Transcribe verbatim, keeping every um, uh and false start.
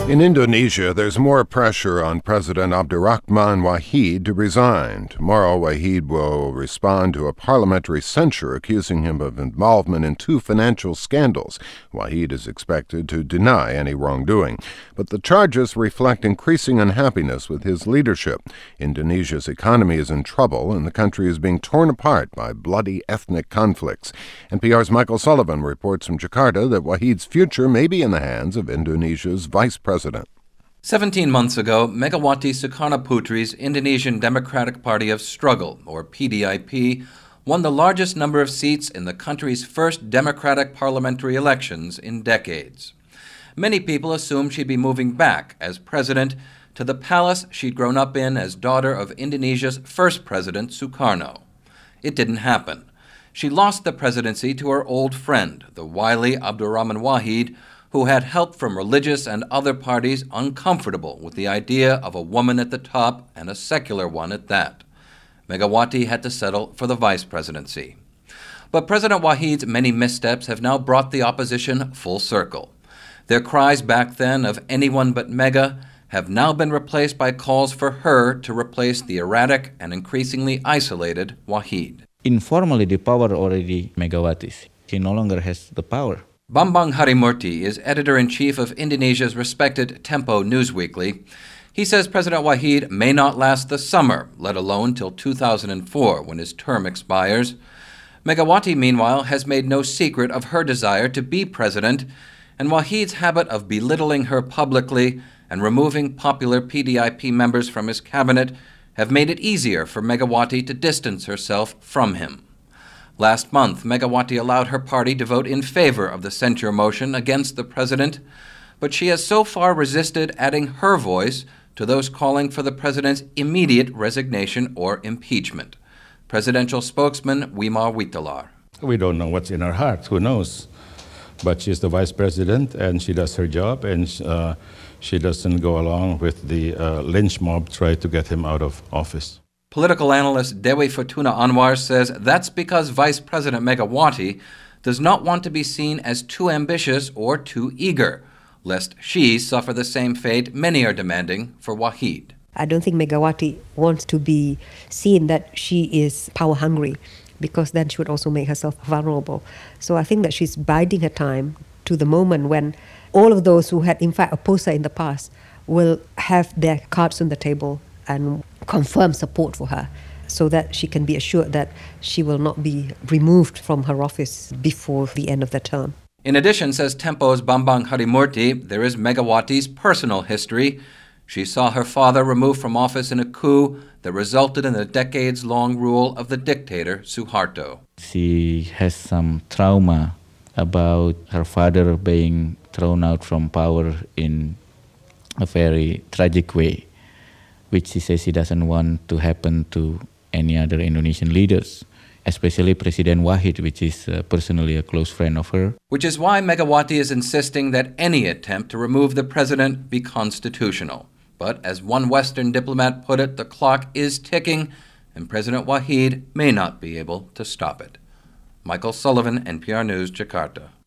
In Indonesia, there's more pressure on President Abdurrahman Wahid to resign. Tomorrow, Wahid will respond to a parliamentary censure accusing him of involvement in two financial scandals. Wahid is expected to deny any wrongdoing, but the charges reflect increasing unhappiness with his leadership. Indonesia's economy is in trouble, and the country is being torn apart by bloody ethnic conflicts. N P R's Michael Sullivan reports from Jakarta that Wahid's future may be in the hands of Indonesia's vice president. Seventeen months ago, Megawati Sukarnoputri's Indonesian Democratic Party of Struggle, or P D I P, won the largest number of seats in the country's first democratic parliamentary elections in decades. Many people assumed she'd be moving back as president to the palace she'd grown up in as daughter of Indonesia's first president, Sukarno. It didn't happen. She lost the presidency to her old friend, the wily Abdurrahman Wahid, who had help from religious and other parties uncomfortable with the idea of a woman at the top, and a secular one at that. Megawati had to settle for the vice presidency. But President Wahid's many missteps have now brought the opposition full circle. Their cries back then of anyone but Mega have now been replaced by calls for her to replace the erratic and increasingly isolated Wahid. Informally, the power already Megawati's. She no longer has the power. Bambang Harimurti is editor-in-chief of Indonesia's respected Tempo Newsweekly. He says President Wahid may not last the summer, let alone till two thousand four, when his term expires. Megawati, meanwhile, has made no secret of her desire to be president, and Wahid's habit of belittling her publicly and removing popular P D I P members from his cabinet have made it easier for Megawati to distance herself from him. Last month, Megawati allowed her party to vote in favor of the censure motion against the president, but she has so far resisted adding her voice to those calling for the president's immediate resignation or impeachment. Presidential spokesman Wimar Witalar. We don't know what's in her heart, who knows? But she's the vice president, and she does her job, and uh, she doesn't go along with the uh, lynch mob try to get him out of office. Political analyst Dewi Fortuna Anwar says that's because Vice President Megawati does not want to be seen as too ambitious or too eager, lest she suffer the same fate many are demanding for Wahid. I don't think Megawati wants to be seen that she is power-hungry, because then she would also make herself vulnerable. So I think that she's biding her time to the moment when all of those who had in fact opposed her in the past will have their cards on the table and confirm support for her, so that she can be assured that she will not be removed from her office before the end of the term. In addition, says Tempo's Bambang Harimurti, there is Megawati's personal history. She saw her father removed from office in a coup that resulted in the decades-long rule of the dictator Suharto. She has some trauma about her father being thrown out from power in a very tragic way, which she says she doesn't want to happen to any other Indonesian leaders, especially President Wahid, which is uh, personally a close friend of her. Which is why Megawati is insisting that any attempt to remove the president be constitutional. But as one Western diplomat put it, the clock is ticking, and President Wahid may not be able to stop it. Michael Sullivan, N P R News, Jakarta.